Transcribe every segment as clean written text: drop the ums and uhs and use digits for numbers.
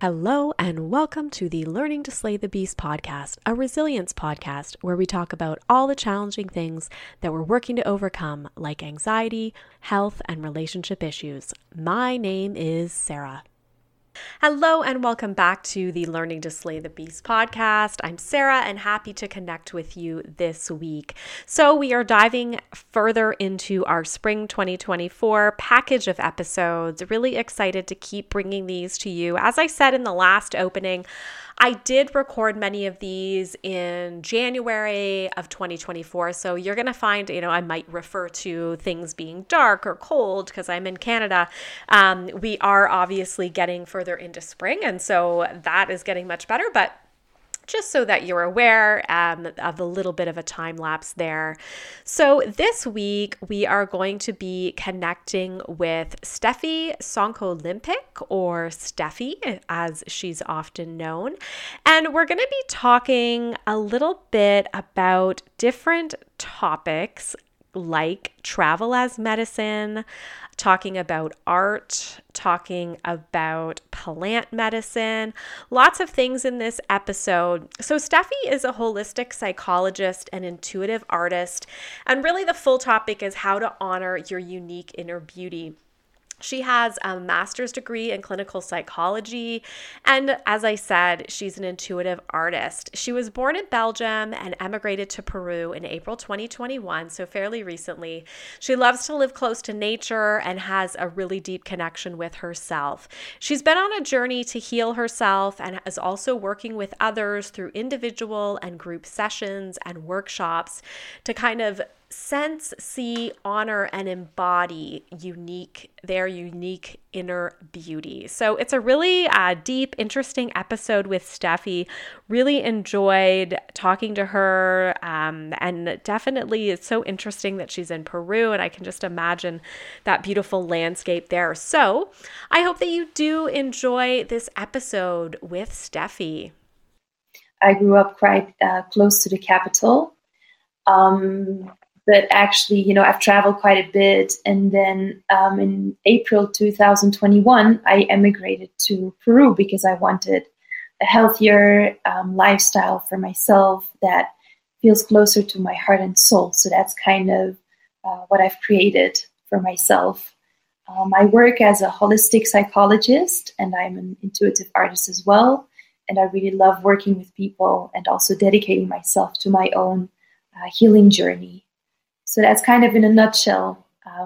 Hello, and welcome to the Learning to Slay the Beast podcast, a resilience podcast where we talk about all the challenging things that we're working to overcome, like anxiety, health, and relationship issues. My name is Sarah. Hello, and welcome back to the Learning to Slay the Beast podcast. I'm Sarah, and happy to connect with you this week. So we are diving further into our spring 2024 package of episodes. Really excited to keep bringing these to you. As I said in the last opening, I did record many of these in January of 2024. So you're going to find, I might refer to things being dark or cold because I'm in Canada. We are obviously getting further into spring, and so that is getting much better. But just so that you're aware of a little bit of a time lapse there. So this week, we are going to be connecting with Steffi Sonko-Limpic, or Steffi, as she's often known. And we're going to be talking a little bit about different topics like travel as medicine, talking about art, talking about plant medicine, lots of things in this episode. So Steffi is a holistic psychologist and intuitive artist, and really the full topic is how to honor your unique inner beauty. She has a master's degree in clinical psychology, and as I said, she's an intuitive artist. She was born in Belgium and emigrated to Peru in April 2021, so fairly recently. She loves to live close to nature and has a really deep connection with herself. She's been on a journey to heal herself and is also working with others through individual and group sessions and workshops to kind of sense, see, honor, and embody their unique inner beauty. So it's a really deep, interesting episode with Steffi. Really enjoyed talking to her, and definitely it's so interesting that she's in Peru, and I can just imagine that beautiful landscape there. So I hope that you do enjoy this episode with Steffi. I grew up quite close to the capital. But actually, I've traveled quite a bit. And then in April 2021, I emigrated to Peru because I wanted a healthier lifestyle for myself that feels closer to my heart and soul. So that's kind of what I've created for myself. I work as a holistic psychologist, and I'm an intuitive artist as well. And I really love working with people and also dedicating myself to my own healing journey. So that's kind of in a nutshell,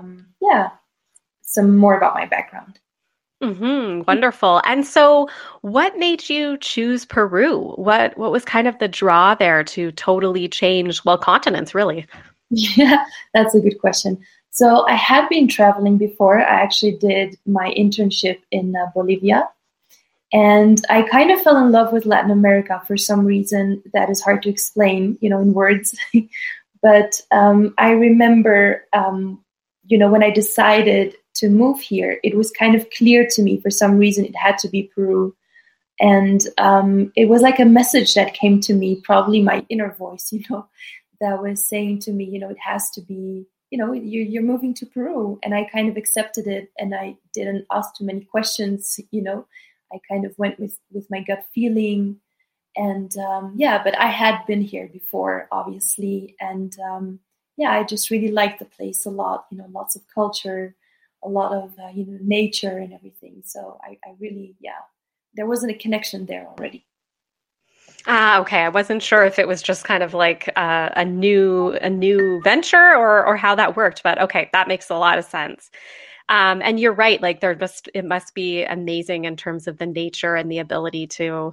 some more about my background. Wonderful. And so what made you choose Peru? What was kind of the draw there to totally change, continents, really? Yeah, that's a good question. So I had been traveling before. I actually did my internship in Bolivia. And I kind of fell in love with Latin America for some reason that is hard to explain, in words. But I remember, when I decided to move here, it was kind of clear to me for some reason it had to be Peru. And it was like a message that came to me, probably my inner voice, that was saying to me, it has to be, you're moving to Peru. And I kind of accepted it, and I didn't ask too many questions, I kind of went with my gut feeling. And but I had been here before, obviously. And I just really liked the place a lot, lots of culture, a lot of, nature and everything. So I really, there wasn't a connection there already. Okay. I wasn't sure if it was just kind of like a new venture or how that worked, but okay, that makes a lot of sense. And you're right, like it must be amazing in terms of the nature and the ability to,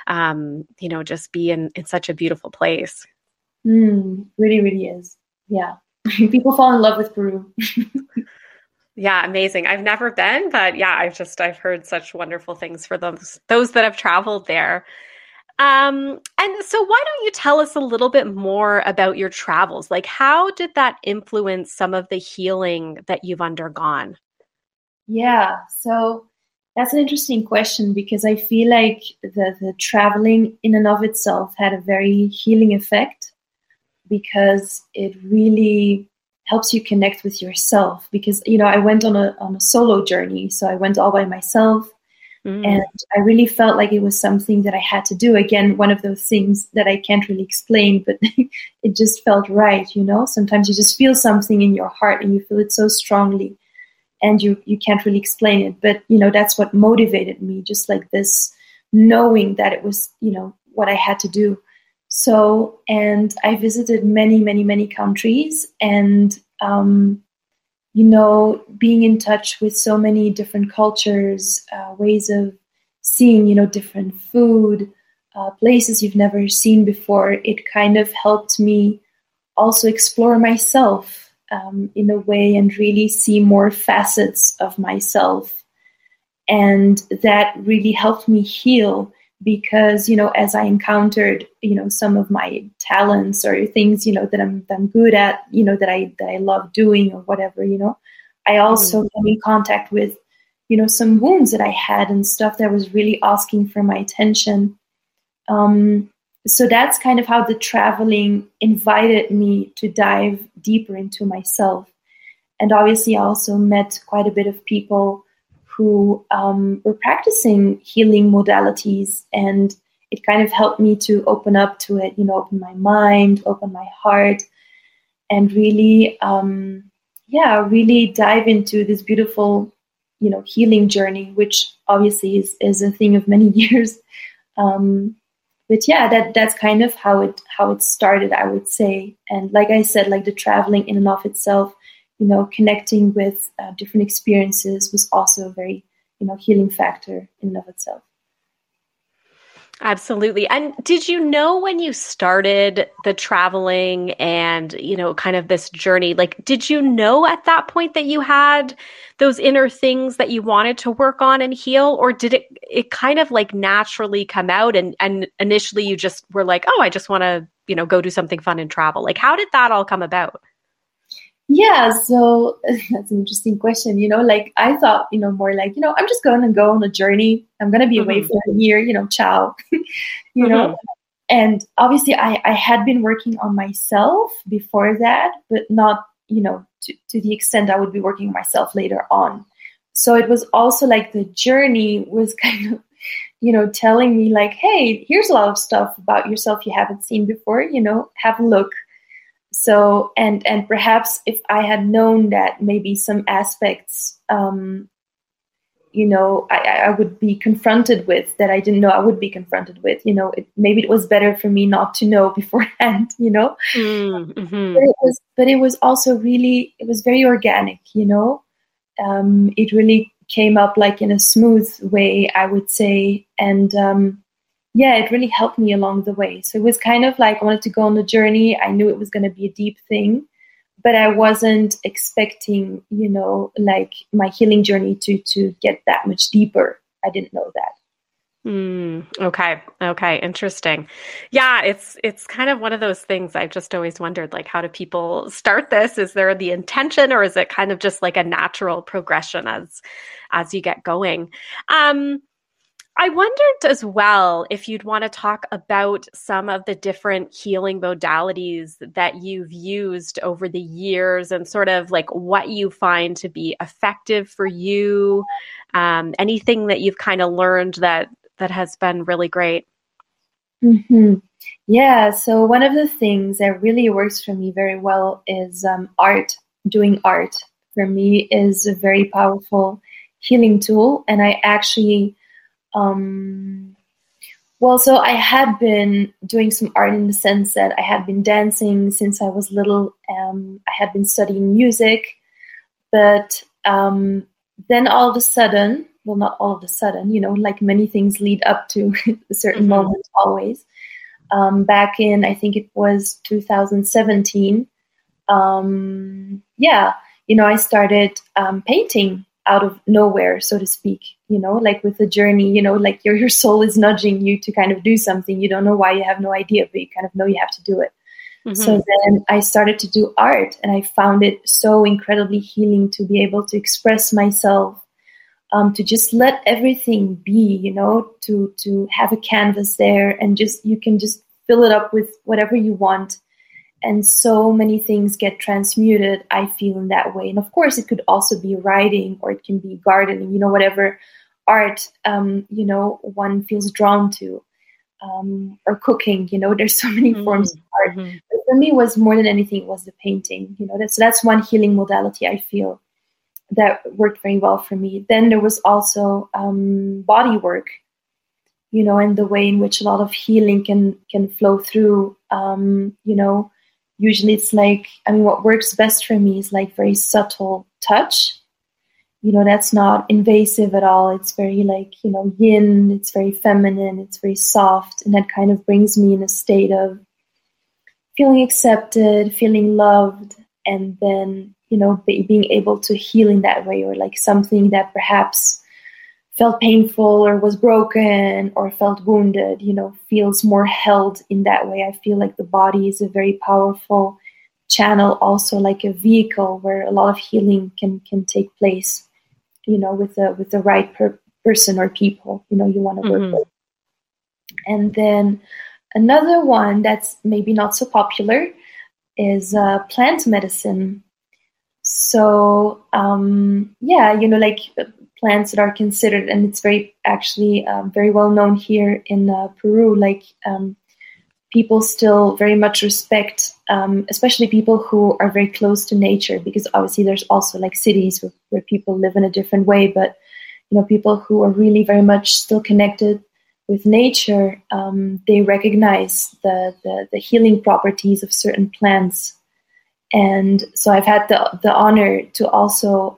just be in such a beautiful place. Really, really is. Yeah. People fall in love with Peru. Yeah, amazing. I've never been, but yeah, I've heard such wonderful things for those that have traveled there. And so why don't you tell us a little bit more about your travels? Like, how did that influence some of the healing that you've undergone? Yeah, so that's an interesting question because I feel like the traveling in and of itself had a very healing effect because it really helps you connect with yourself. Because, I went on a solo journey. So I went all by myself. And I really felt like it was something that I had to do. Again, one of those things that I can't really explain, but it just felt right, you know? Sometimes you just feel something in your heart and you feel it so strongly and you can't really explain it. But, you know, that's what motivated me, just like this knowing that it was, you know, what I had to do. So, and I visited many, many, many countries and, you know, being in touch with so many different cultures, ways of seeing, you know, different food, places you've never seen before, it kind of helped me also explore myself in a way and really see more facets of myself. And that really helped me heal because, you know, as I encountered, you know, some of my talents or things, you know, that I'm good at, you know, that I love doing or whatever, you know, I also came in contact with, you know, some wounds that I had and stuff that was really asking for my attention. So that's kind of how the traveling invited me to dive deeper into myself. And obviously I also met quite a bit of people who were practicing healing modalities, and it kind of helped me to open up to it, you know, open my mind, open my heart, and really, really dive into this beautiful, you know, healing journey, which obviously is a thing of many years. But yeah, that's kind of how it started, I would say. And like I said, like the traveling in and of itself, you know, connecting with different experiences was also a very, you know, healing factor in and of itself. Absolutely. And did you know when you started the traveling and, you know, kind of this journey, like, did you know at that point that you had those inner things that you wanted to work on and heal? Or did it kind of like naturally come out and initially you just were like, oh, I just want to, you know, go do something fun and travel? Like, how did that all come about? Yeah, so that's an interesting question. You know, like I thought, you know, more like, you know, I'm just going to go on a journey. I'm going to be away for a year, you know, ciao, you know. And obviously I had been working on myself before that, but not, you know, to the extent I would be working on myself later on. So it was also like the journey was kind of, you know, telling me like, hey, here's a lot of stuff about yourself you haven't seen before, you know, have a look. So, and perhaps if I had known that maybe some aspects, you know, I would be confronted with that I didn't know I would be confronted with, you know, maybe it was better for me not to know beforehand, you know. But it was also really, it was very organic, you know. It really came up like in a smooth way, I would say. And yeah, it really helped me along the way. So it was kind of like I wanted to go on the journey. I knew it was going to be a deep thing, but I wasn't expecting, you know, like my healing journey to get that much deeper. I didn't know that. Okay. Interesting. Yeah, it's kind of one of those things I've just always wondered, like, how do people start this? Is there the intention or is it kind of just like a natural progression as you get going? I wondered as well if you'd want to talk about some of the different healing modalities that you've used over the years and sort of like what you find to be effective for you. Anything that you've kind of learned that has been really great. Yeah, so one of the things that really works for me very well is art. Doing art for me is a very powerful healing tool, and I actually so I had been doing some art in the sense that I had been dancing since I was little. I had been studying music, but then all of a sudden, well, not all of a sudden, you know, like many things lead up to a certain moment always. Back in, I think it was 2017, you know, I started painting out of nowhere, so to speak, you know, like with the journey, you know, like your soul is nudging you to kind of do something. You don't know why, you have no idea, but you kind of know you have to do it. So then I started to do art, and I found it so incredibly healing to be able to express myself, to just let everything be, you know, to have a canvas there and just, you can just fill it up with whatever you want. And so many things get transmuted, I feel, in that way. And of course, it could also be writing, or it can be gardening, you know, whatever art, one feels drawn to, or cooking, there's so many forms of art. Mm-hmm. But for me, was more than anything was the painting. That's one healing modality I feel that worked very well for me. Then there was also body work, and the way in which a lot of healing can flow through. Usually it's like, what works best for me is like very subtle touch. That's not invasive at all. It's very like, yin, it's very feminine, it's very soft. And that kind of brings me in a state of feeling accepted, feeling loved, and then, being able to heal in that way, or like something that perhaps felt painful or was broken or felt wounded, feels more held in that way. I feel like the body is a very powerful channel, also like a vehicle where a lot of healing can take place, with the right person or people, you want to work with. And then another one that's maybe not so popular is plant medicine. So, like plants that are considered, and it's very actually very well known here in Peru, like people still very much respect, especially people who are very close to nature, because obviously there's also like cities where people live in a different way, but people who are really very much still connected with nature, they recognize the healing properties of certain plants. And so I've had the honor to also,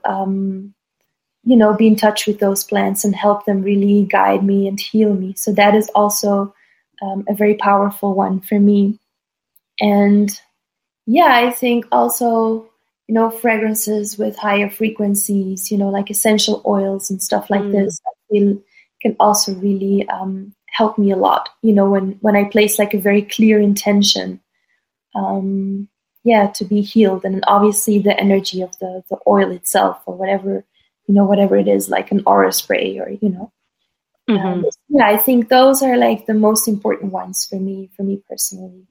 be in touch with those plants and help them really guide me and heal me. So that is also a very powerful one for me. And I think also, fragrances with higher frequencies, like essential oils and stuff like this, I feel can also really help me a lot, when I place like a very clear intention, to be healed. And obviously the energy of the oil itself, or whatever it is, like an aura spray, or, I think those are like the most important ones for me personally.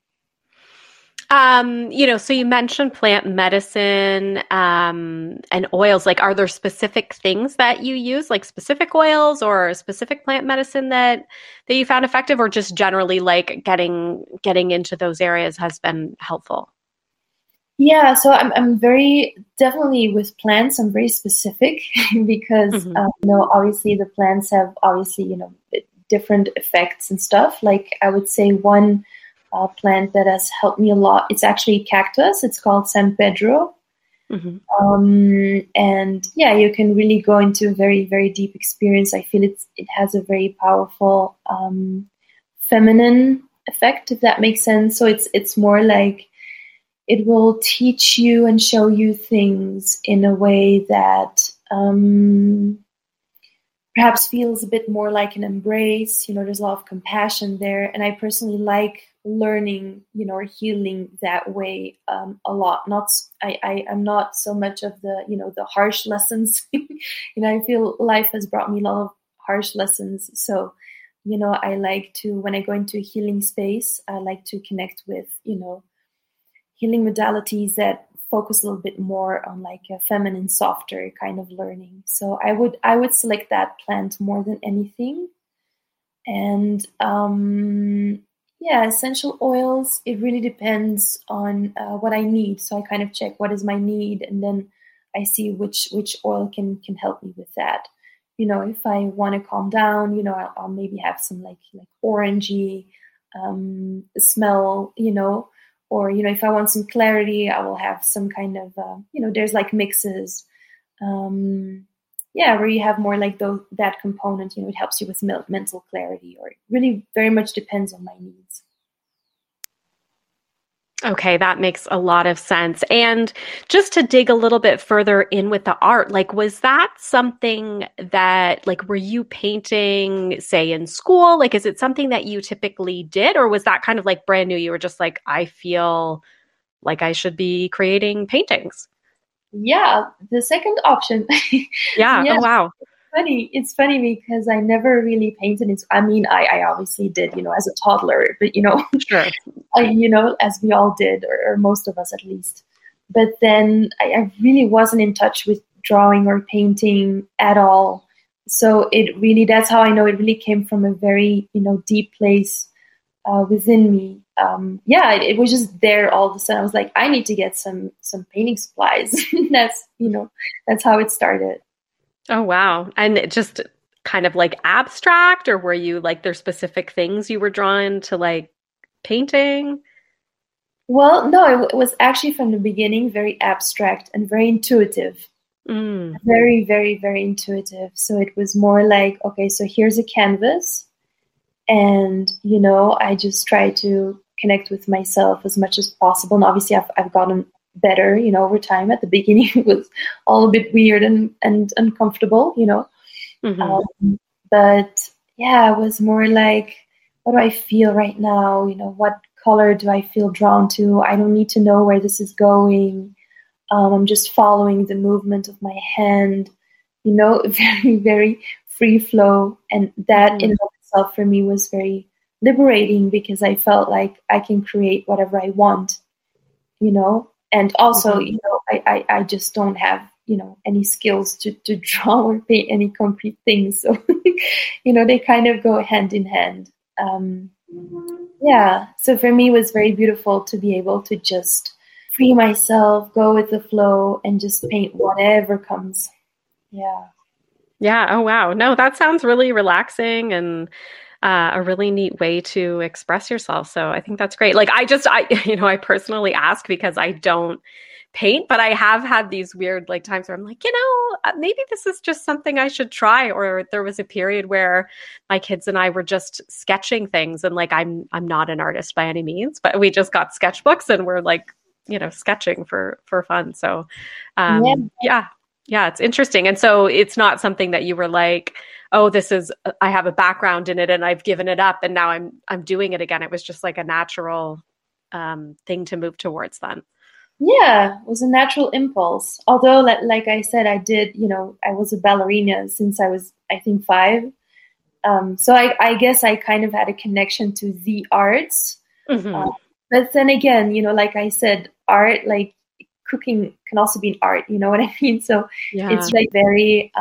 So you mentioned plant medicine, and oils. Like, are there specific things that you use, like specific oils or specific plant medicine that you found effective, or just generally like getting into those areas has been helpful? Yeah, so I'm very definitely with plants. I'm very specific because obviously the plants have different effects and stuff. Like I would say one plant that has helped me a lot. It's actually cactus. It's called San Pedro. And you can really go into a very, very deep experience. I feel it has a very powerful feminine effect, if that makes sense. So it's more like it will teach you and show you things in a way that perhaps feels a bit more like an embrace. There's a lot of compassion there. And I personally like learning, or healing that way a lot. I'm not so much of the, the harsh lessons. I feel life has brought me a lot of harsh lessons. So, I like to, when I go into a healing space, I like to connect with, healing modalities that focus a little bit more on like a feminine, softer kind of learning. So I would select that plant more than anything. And essential oils, it really depends on what I need. So I kind of check what is my need, and then I see which oil can help me with that. If I want to calm down, I'll maybe have some like orangey smell, or, if I want some clarity, I will have some kind of, there's like mixes, where you have more like that component, it helps you with mental clarity, or it really very much depends on my needs. Okay, that makes a lot of sense. And just to dig a little bit further in with the art, like, was that something that, like, were you painting, say, in school? Like, is it something that you typically did, or was that kind of like brand new? You were just like, I feel like I should be creating paintings. Yeah, the second option. Yeah. Oh, wow. It's funny because I never really painted. I obviously did, as a toddler, but, Sure. As we all did, or most of us at least. But then I really wasn't in touch with drawing or painting at all So it really, that's how I know it really came from a very, deep place within me. It was just there all of a sudden. I was like, I need to get some painting supplies. That's, that's how it started. Oh, wow. And it just kind of like abstract, or were you like, there's specific things you were drawn to like painting? Well, no, it was actually from the beginning very abstract and very intuitive. Mm. Very, very, very intuitive. So it was more like, okay, so here's a canvas. And, I just try to connect with myself as much as possible. And obviously I've gotten better, over time. At the beginning, it was all a bit weird and uncomfortable, Mm-hmm. But yeah, it was more like, what do I feel right now? What color do I feel drawn to? I don't need to know where this is going. I'm just following the movement of my hand, very, very free flow. And that in and of itself for me was very liberating, because I felt like I can create whatever I want, and also, I just don't have, any skills to draw or paint any concrete things. So, they kind of go hand in hand. So for me, it was very beautiful to be able to just free myself, go with the flow, and just paint whatever comes. Yeah. Yeah. Oh, wow. No, that sounds really relaxing and a really neat way to express yourself. So I think that's great. Like I personally ask because I don't paint, but I have had these weird like times where I'm like, maybe this is just something I should try. Or there was a period where my kids and I were just sketching things, and like I'm not an artist by any means, but we just got sketchbooks and we're like, sketching for fun. So yeah, it's interesting. And so it's not something that you were like, oh, I have a background in it and I've given it up and now I'm doing it again. It was just like a natural thing to move towards then. Yeah, it was a natural impulse. Although, like I said, I did, I was a ballerina since I was, I think, 5. So I guess I kind of had a connection to the arts. Mm-hmm. But then again, like I said, art, like cooking can also be an art, you know what I mean? So it's like very,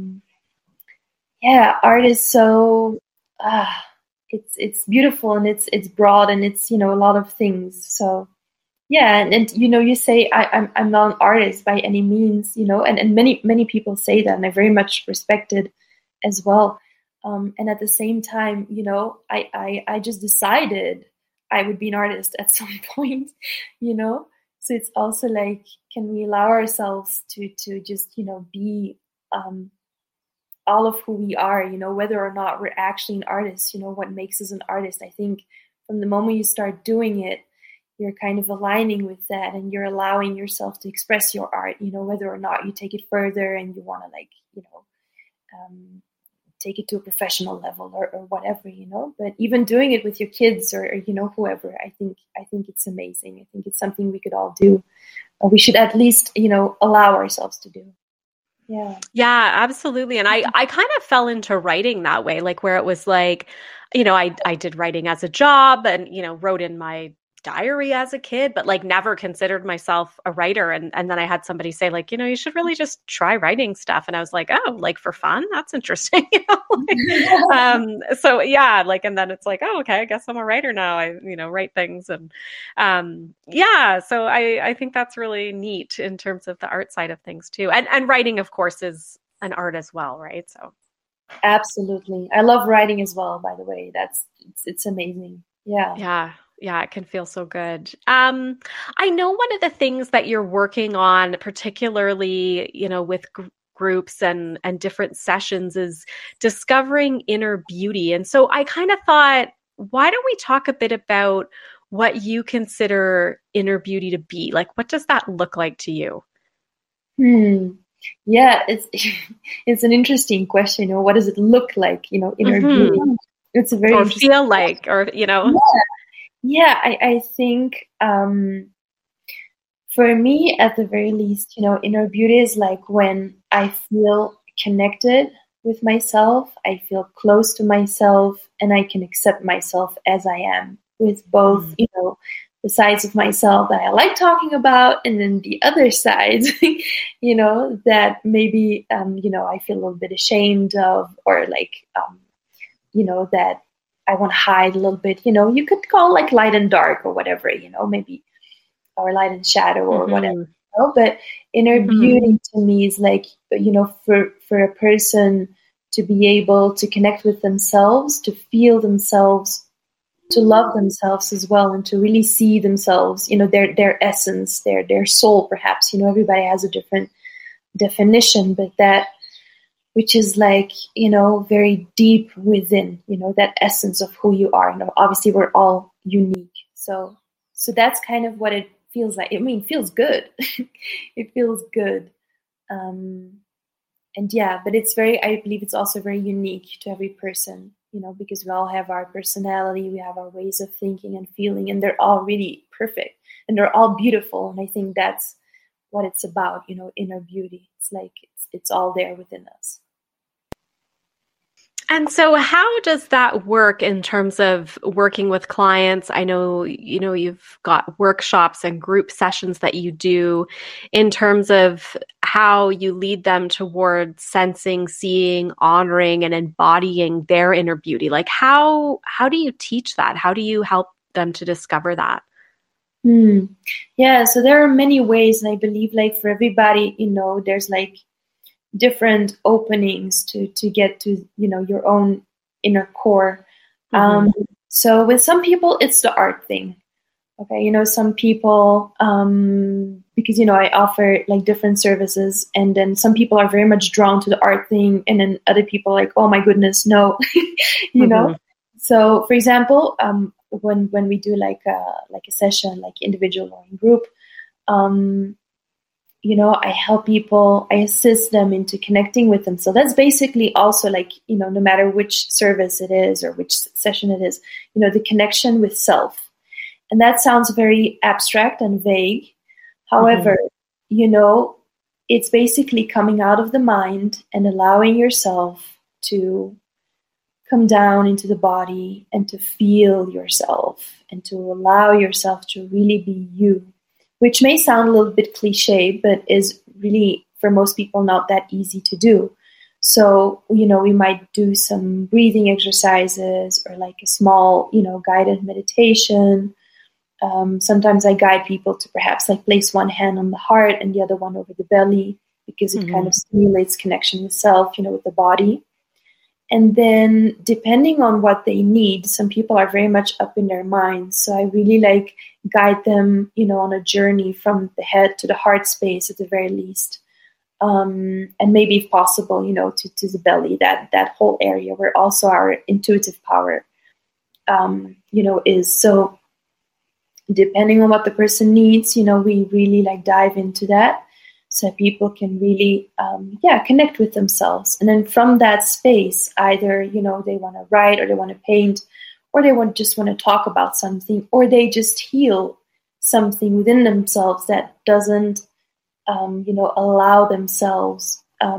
art is so, it's beautiful, and it's broad, and it's, a lot of things. So yeah, and you say I'm not an artist by any means, and many people say that, and I very much respect it as well. And at the same time, I just decided I would be an artist at some point, So it's also like, can we allow ourselves to just, be all of who we are, whether or not we're actually an artist, what makes us an artist. I think from the moment you start doing it, you're kind of aligning with that, and you're allowing yourself to express your art, whether or not you take it further and you want to take it to a professional level or whatever, but even doing it with your kids or whoever, I think it's amazing. I think it's something we could all do. We should at least, allow ourselves to do. Yeah, absolutely. And I kind of fell into writing that way, like where it was like, I did writing as a job and, wrote in my diary as a kid, but like never considered myself a writer. And then I had somebody say like, you should really just try writing stuff. And I was like, oh, like for fun? That's interesting. So yeah, like, and then it's like, oh, okay, I guess I'm a writer now. I, write things. And so I think that's really neat in terms of the art side of things too. And writing, of course, is an art as well, right? So absolutely. I love writing as well, by the way. It's amazing. Yeah. Yeah, it can feel so good. I know one of the things that you're working on, particularly, with groups and different sessions, is discovering inner beauty. And so I kind of thought, why don't we talk a bit about what you consider inner beauty to be? Like, what does that look like to you? Yeah, it's an interesting question. What does it look like? Inner beauty. It's a very or feel like, or Yeah, I think for me, at the very least, inner beauty is like when I feel connected with myself, I feel close to myself, and I can accept myself as I am, with both, the sides of myself that I like talking about, and then the other sides, that maybe, I feel a little bit ashamed of, or like, that I want to hide a little bit. You could call like light and dark or whatever, maybe, or light and shadow or whatever. But inner beauty to me is like, for a person to be able to connect with themselves, to feel themselves, to love themselves as well, and to really see themselves, their essence, their soul, perhaps. Everybody has a different definition, but that which is like, very deep within, that essence of who you are. Obviously we're all unique. So that's kind of what it feels like. I mean, it feels good. It feels good. And yeah, but I believe it's also very unique to every person, because we all have our personality, we have our ways of thinking and feeling, and they're all really perfect and they're all beautiful. And I think that's what it's about, inner beauty. It's like, it's all there within us. And so how does that work in terms of working with clients? I know, you've got workshops and group sessions that you do in terms of how you lead them towards sensing, seeing, honoring, and embodying their inner beauty. Like how do you teach that? How do you help them to discover that? Yeah, so there are many ways. And I believe like for everybody, there's like different openings to get to, your own inner core. So with some people, it's the art thing. Okay. Some people, because, I offer like different services, and then some people are very much drawn to the art thing. And then other people are like, oh my goodness, no, know? So for example, when we do like a session, like individual or in group, I help people, I assist them into connecting with them. So that's basically also like, no matter which service it is or which session it is, the connection with self. And that sounds very abstract and vague. However, it's basically coming out of the mind and allowing yourself to come down into the body and to feel yourself and to allow yourself to really be you. Which may sound a little bit cliche, but is really, for most people, not that easy to do. So, we might do some breathing exercises or like a small, guided meditation. Sometimes I guide people to perhaps like place one hand on the heart and the other one over the belly, because it kind of stimulates connection with self, with the body. And then depending on what they need, some people are very much up in their minds. So I really like guide them, on a journey from the head to the heart space at the very least. And maybe if possible, to the belly, that whole area where also our intuitive power, is. So depending on what the person needs, we really like dive into that. So people can really, connect with themselves. And then from that space, either, they want to write or they want to paint, or they just want to talk about something, or they just heal something within themselves that doesn't, allow themselves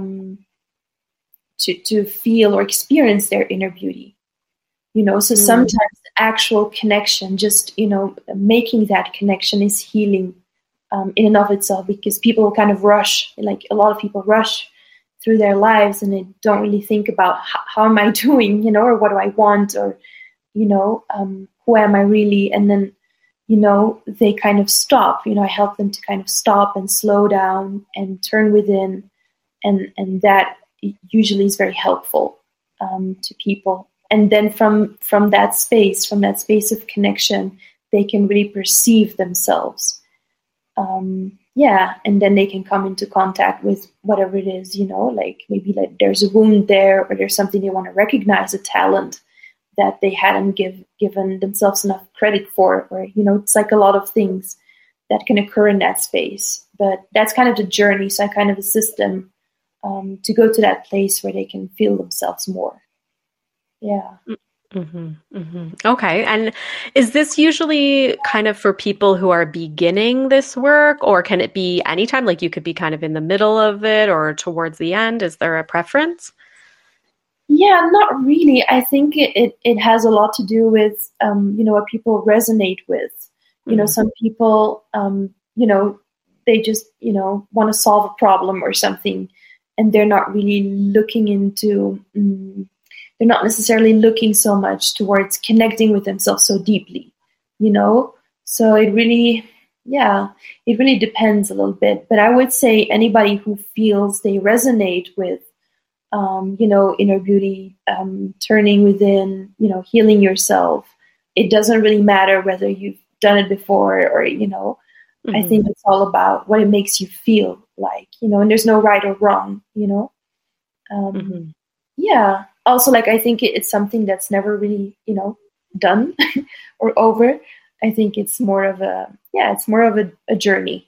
to feel or experience their inner beauty. So sometimes the actual connection, just, making that connection is healing in and of itself, because people kind of rush, like a lot of people rush through their lives and they don't really think about how am I doing, or what do I want, or, who am I really? And then, they kind of stop, I help them to kind of stop and slow down and turn within. And that usually is very helpful to people. And then from that space of connection, they can really perceive themselves. And then they can come into contact with whatever it is, like maybe like there's a wound there, or there's something they want to recognize, a talent that they hadn't given themselves enough credit for, or, it's like a lot of things that can occur in that space. But that's kind of the journey. So I kind of assist them to go to that place where they can feel themselves more. Yeah. Okay. And is this usually kind of for people who are beginning this work, or can it be anytime? Like you could be kind of in the middle of it or towards the end. Is there a preference? Yeah, not really. I think it has a lot to do with, what people resonate with. You know, some people, you know, they just, you know, want to solve a problem or something, and they're not really looking into, they're not necessarily looking so much towards connecting with themselves so deeply, you know? So it really, it really depends a little bit. But I would say anybody who feels they resonate with, you know, inner beauty, turning within, you know, healing yourself, it doesn't really matter whether you've done it before or, you know, I think it's all about what it makes you feel like, you know, and there's no right or wrong, you know. Yeah. Also, like, I think it's something that's never really, you know, done or over. I think it's more of a journey.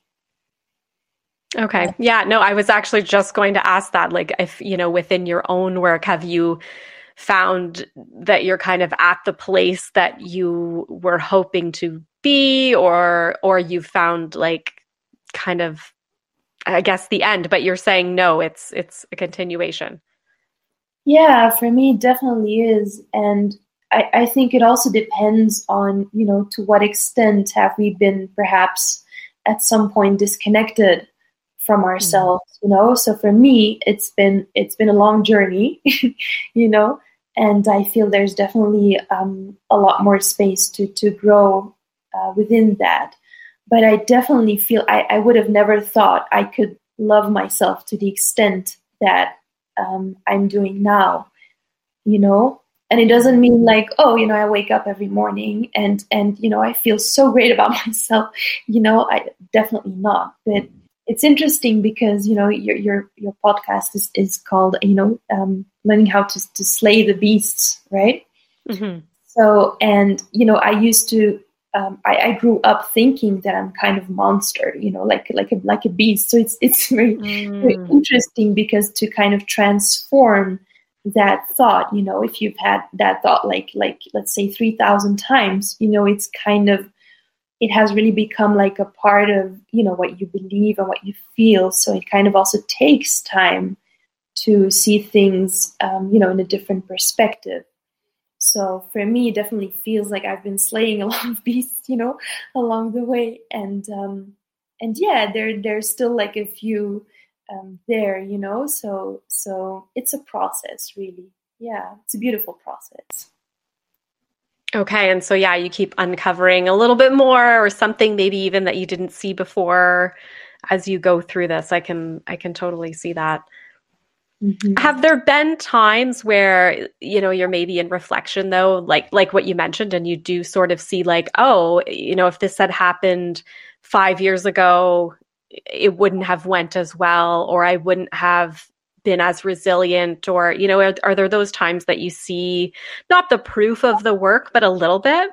Okay. Yeah, no, I was actually just going to ask that, like, if, you know, within your own work, have you found that you're kind of at the place that you were hoping to be, or you've found like kind of, I guess, the end, but you're saying no, it's a continuation. Yeah, for me, it definitely is. And I think it also depends on, you know, to what extent have we been perhaps at some point disconnected from ourselves, you know? So for me, it's been a long journey, you know, and I feel there's definitely a lot more space to grow within that. But I definitely feel I would have never thought I could love myself to the extent that I'm doing now, you know? And it doesn't mean like, oh, you know, I wake up every morning and, you know, I feel so great about myself, you know, I definitely not. But it's interesting because, you know, your podcast is called, you know, learning how to slay the beasts, right? So, and, you know, I used to, I grew up thinking that I'm kind of monster, you know, like a beast. So it's very, very interesting because to kind of transform that thought, you know, if you've had that thought, like let's say 3,000 times, you know, it's kind of, it has really become like a part of, you know, what you believe and what you feel. So it kind of also takes time to see things, you know, in a different perspective. So for me, it definitely feels like I've been slaying a lot of beasts, you know, along the way. And yeah, there's still like a few there, you know, so it's a process, really. Yeah, it's a beautiful process. Okay. And so, yeah, you keep uncovering a little bit more or something maybe even that you didn't see before as you go through this. I can totally see that. Have there been times where, you know, you're maybe in reflection though, like what you mentioned, and you do sort of see like, oh, you know, if this had happened 5 years ago, it wouldn't have went as well, or I wouldn't have been as resilient, or, you know, are there those times that you see not the proof of the work, but a little bit?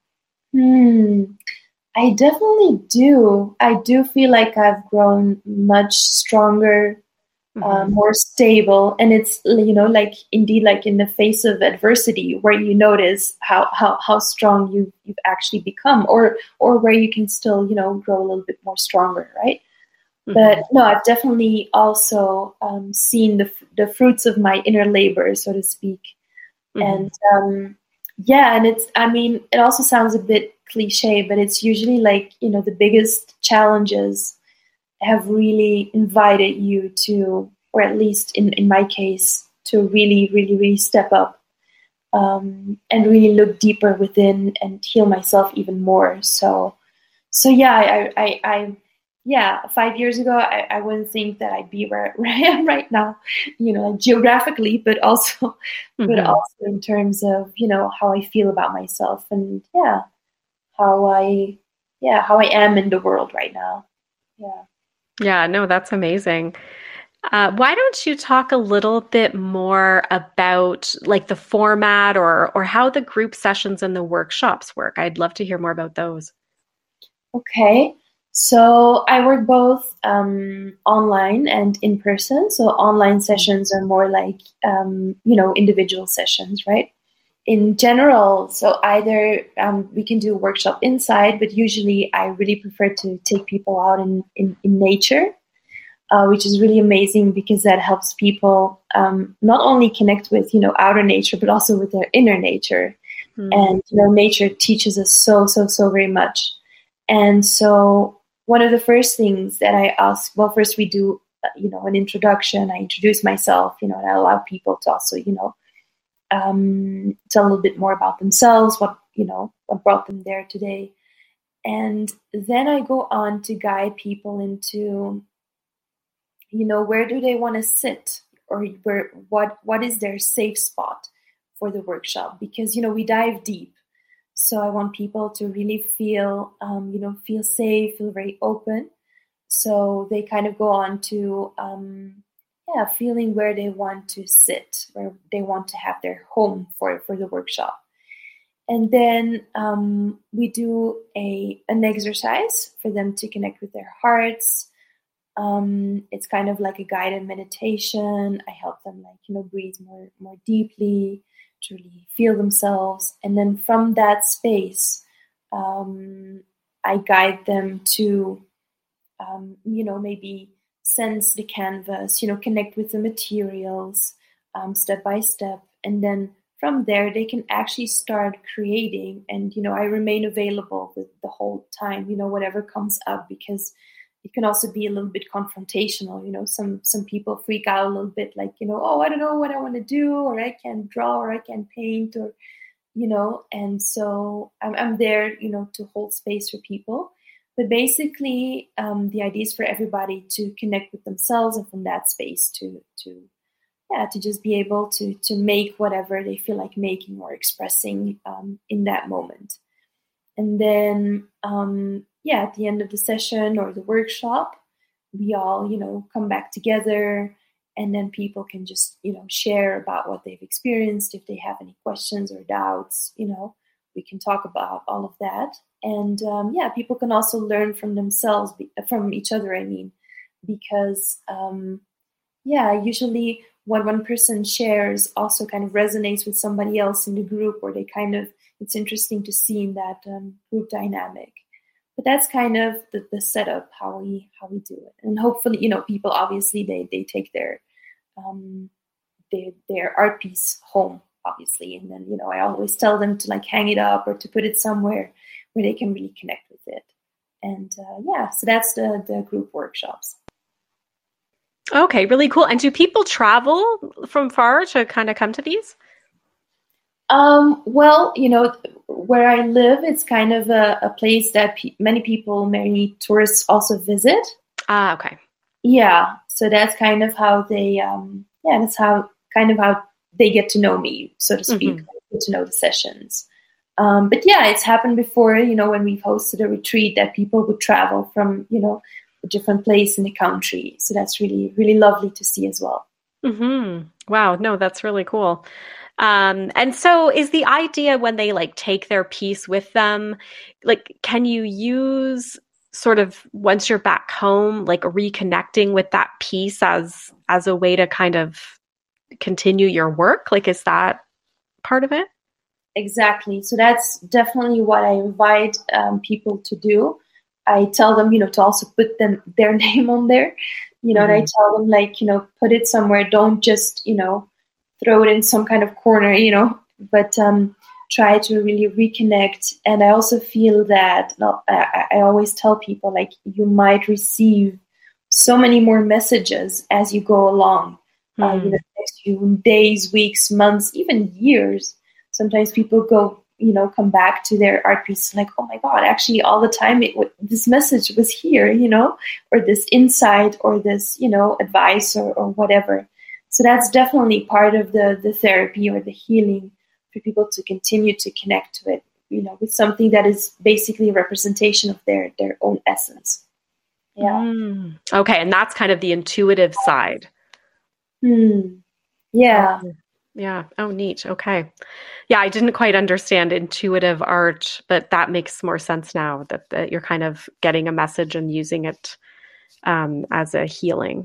I definitely do. I do feel like I've grown much stronger, more stable, and it's, you know, like indeed, like in the face of adversity, where you notice how strong you've actually become, or where you can still, you know, grow a little bit more stronger, right? But no, I've definitely also seen the fruits of my inner labor, so to speak. And yeah, and it's, I mean, it also sounds a bit cliche, but it's usually like, you know, the biggest challenges have really invited you to, or at least in my case, to really, really, really step up and really look deeper within and heal myself even more. So yeah, yeah, 5 years ago, I wouldn't think that I'd be where I am right now, you know, like geographically, but also in terms of, you know, how I feel about myself, and how I am in the world right now. Yeah. Yeah, no, that's amazing. Why don't you talk a little bit more about like the format or how the group sessions and the workshops work? I'd love to hear more about those. Okay. So I work both online and in person. So online sessions are more like, you know, individual sessions, right? In general, so either we can do a workshop inside, but usually I really prefer to take people out in nature, which is really amazing because that helps people not only connect with, you know, outer nature, but also with their inner nature. And, you know, nature teaches us so very much. And so one of the first things that I ask, well, first we do, an introduction. I introduce myself, and I allow people to also, tell a little bit more about themselves, what brought them there today. And then I go on to guide people into, where do they want to sit, or what is their safe spot for the workshop? Because, we dive deep. So I want people to really feel safe, feel very open. So they kind of go on to, feeling where they want to sit, where they want to have their home for the workshop. And then we do an exercise for them to connect with their hearts. It's kind of like a guided meditation. I help them breathe more deeply, to really feel themselves. And then from that space, I guide them to, maybe sense the canvas, connect with the materials step by step. And then from there, they can actually start creating. And, I remain available the whole time, whatever comes up, because it can also be a little bit confrontational. Some people freak out a little bit, like, oh, I don't know what I want to do, or I can't draw, or I can't paint, or, and so I'm there, to hold space for people. But basically, the idea is for everybody to connect with themselves, and from that space to just be able to make whatever they feel like making or expressing in that moment. And then, at the end of the session or the workshop, we all, come back together, and then people can just, share about what they've experienced. If they have any questions or doubts, we can talk about all of that. And people can also learn from themselves, from each other, because usually what one person shares also kind of resonates with somebody else in the group, or it's interesting to see in that group dynamic. But that's kind of the setup, how we do it. And hopefully, people obviously they take their art piece home, obviously, and then I always tell them to hang it up or to put it somewhere where they can really connect with it. And so that's the group workshops. Okay, really cool. And do people travel from far to kind of come to these? Well, where I live, it's kind of a place that many tourists also visit. Ah, okay. Yeah, so that's kind of how they, that's how they get to know me, so to speak, get to know the sessions. But it's happened before, when we've hosted a retreat, that people would travel from, a different place in the country. So that's really, really lovely to see as well. Mm-hmm. Wow. No, that's really cool. And so is the idea when they take their piece with them, can you use sort of once you're back home, reconnecting with that piece as a way to kind of continue your work? Is that part of it? Exactly. So that's definitely what I invite people to do. I tell them, to also put their name on there, and I tell them put it somewhere. Don't just, throw it in some kind of corner, but try to really reconnect. And I also feel that I always tell people, you might receive so many more messages as you go along, the next few days, weeks, months, even years. Sometimes people come back to their art piece oh my God, actually all the time this message was here, or this insight, or this, advice or whatever. So that's definitely part of the therapy or the healing, for people to continue to connect to it, with something that is basically a representation of their own essence. Yeah. Okay. And that's kind of the intuitive side. Yeah. Yeah. Oh, neat. Okay. Yeah, I didn't quite understand intuitive art, but that makes more sense now that you're kind of getting a message and using it as a healing.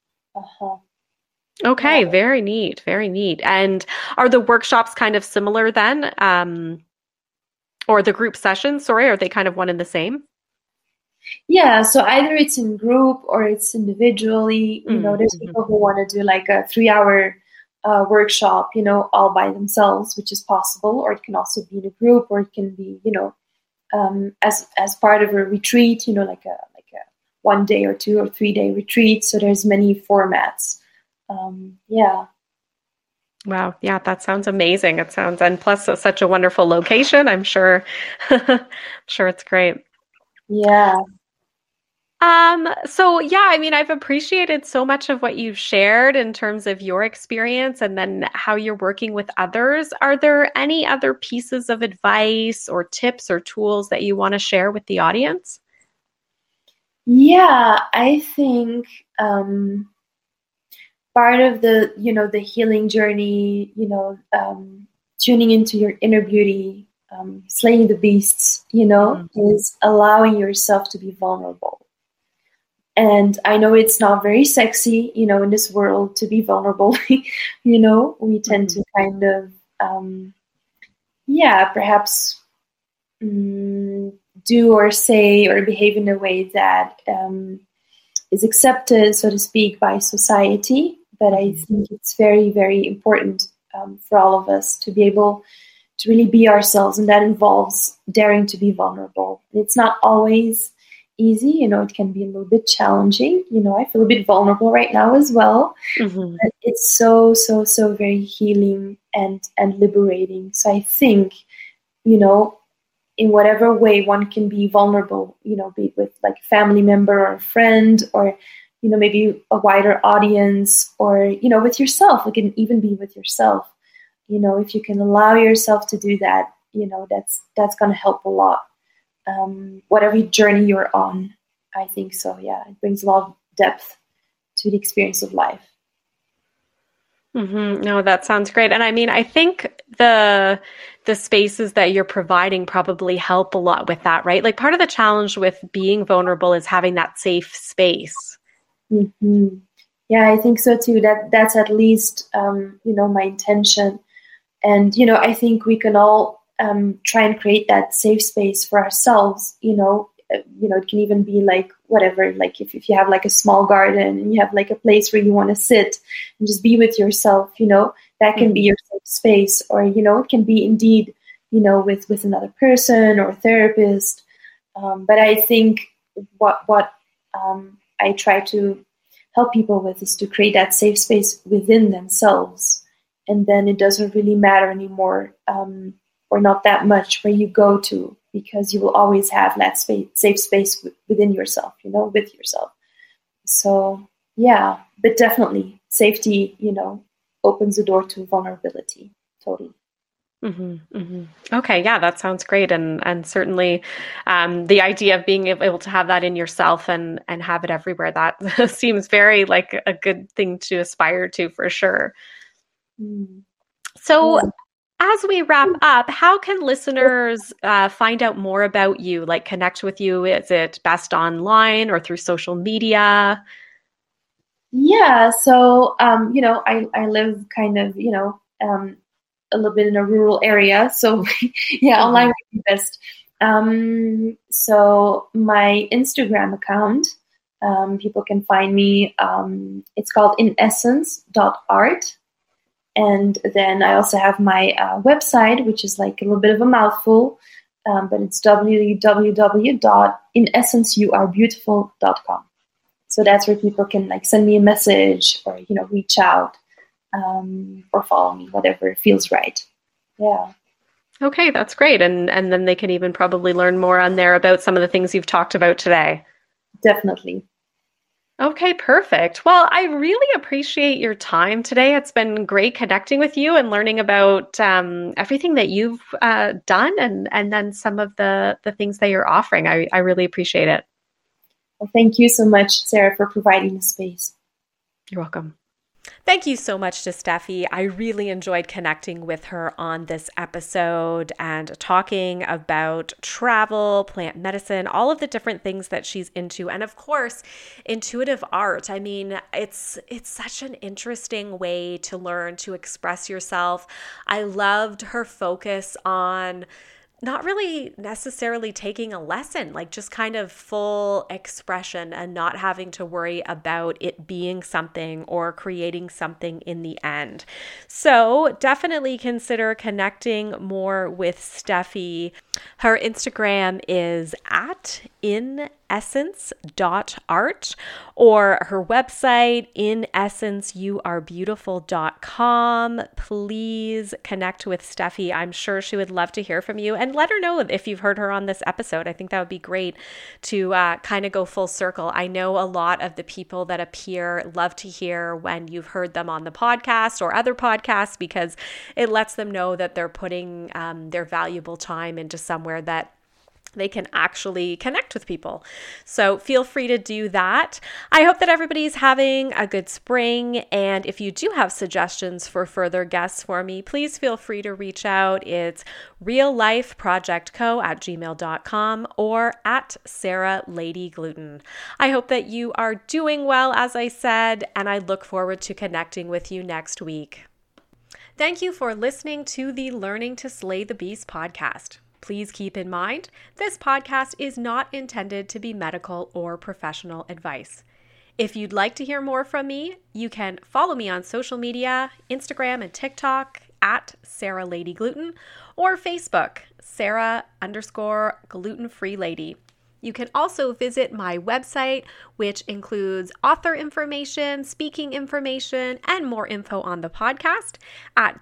Okay, yeah. Very neat. Very neat. And are the workshops kind of similar then? Or the group sessions, sorry, are they kind of one and the same? Yeah, so either it's in group or it's individually. There's people who want to do a 3-hour workshop, all by themselves, which is possible, or it can also be in a group, or it can be, as part of a retreat, like a 1 day or 2 or 3 day retreat. So there's many formats. Yeah. Wow. Yeah, that sounds amazing. It sounds, and plus it's such a wonderful location. I'm sure, sure it's great. Yeah. So yeah, I mean, I've appreciated so much of what you've shared in terms of your experience and then how you're working with others. Are there any other pieces of advice or tips or tools that you want to share with the audience? Yeah, I think part of the healing journey, tuning into your inner beauty, slaying the beasts, is allowing yourself to be vulnerable. And I know it's not very sexy, in this world to be vulnerable. We tend to kind of, perhaps do or say or behave in a way that is accepted, so to speak, by society. But I think it's very, very important for all of us to be able to really be ourselves, and that involves daring to be vulnerable. It's not always easy, it can be a little bit challenging. I feel a bit vulnerable right now as well. But it's so, so, so very healing and liberating. So I think, in whatever way one can be vulnerable, be it with like a family member or a friend, or, maybe a wider audience, or, with yourself, it can even be with yourself. If you can allow yourself to do that, that's going to help a lot. Whatever journey you're on, I think so. Yeah, it brings a lot of depth to the experience of life. No, that sounds great. And I mean, I think the spaces that you're providing probably help a lot with that, right? Like part of the challenge with being vulnerable is having that safe space. Mm-hmm. Yeah, I think so too. That's at least my intention. And I think we can all try and create that safe space for ourselves. It can even be like whatever, like if you have like a small garden and you have like a place where you want to sit and just be with yourself, that can be your safe space. Or, it can be indeed, with another person or a therapist. But I think what I try to help people with is to create that safe space within themselves. And then it doesn't really matter anymore, or not that much where you go to, because you will always have that safe space within yourself, with yourself. So, yeah, but definitely safety, opens the door to vulnerability. Totally. Okay, yeah, that sounds great, and certainly the idea of being able to have that in yourself and have it everywhere, that seems very like a good thing to aspire to for sure. So, Yeah. as we wrap up, how can listeners find out more about you, like connect with you? Is it best online or through social media? Yeah. So, I live kind of, a little bit in a rural area. So, yeah, online would be best. So my Instagram account, people can find me. It's called inessence.art. And then I also have my website, which is like a little bit of a mouthful, but it's www.inessenceyouarebeautiful.com. So that's where people can like send me a message or, reach out, or follow me, whatever feels right. Yeah. Okay, that's great. And then they can even probably learn more on there about some of the things you've talked about today. Definitely. Okay, perfect. Well, I really appreciate your time today. It's been great connecting with you and learning about everything that you've done and then some of the things that you're offering. I really appreciate it. Well, thank you so much, Sarah, for providing the space. You're welcome. Thank you so much to Steffi. I really enjoyed connecting with her on this episode and talking about travel, plant medicine, all of the different things that she's into. And of course, intuitive art. I mean, it's such an interesting way to learn to express yourself. I loved her focus on not really necessarily taking a lesson, like just kind of full expression and not having to worry about it being something or creating something in the end. So definitely consider connecting more with Steffi. Her Instagram is at inessence.art, or her website, inessenceyouarebeautiful.com. Please connect with Steffi. I'm sure she would love to hear from you, and let her know if you've heard her on this episode. I think that would be great to kind of go full circle. I know a lot of the people that appear love to hear when you've heard them on the podcast or other podcasts, because it lets them know that they're putting their valuable time into somewhere that they can actually connect with people. So feel free to do that. I hope that everybody's having a good spring. And if you do have suggestions for further guests for me, please feel free to reach out. It's reallifeprojectco@gmail.com or at Sarah Lady Gluten. I hope that you are doing well, as I said, and I look forward to connecting with you next week. Thank you for listening to the Learning to Slay the Beast podcast. Please keep in mind, this podcast is not intended to be medical or professional advice. If you'd like to hear more from me, you can follow me on social media, Instagram and TikTok at Sarah Lady Gluten, or Facebook, Sarah_gluten-free lady. You can also visit my website, which includes author information, speaking information, and more info on the podcast at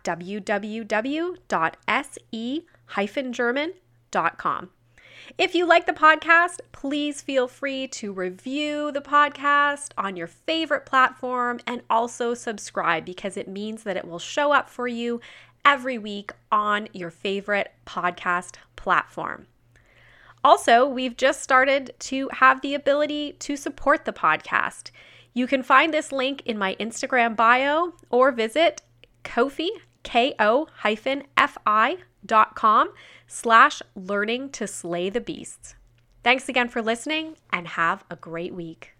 www.se-german.com. If you like the podcast, please feel free to review the podcast on your favorite platform and also subscribe, because it means that it will show up for you every week on your favorite podcast platform. Also, we've just started to have the ability to support the podcast. You can find this link in my Instagram bio or visit Ko-fi, ko-fi.com/learning to slay the beasts. Thanks again for listening, and have a great week.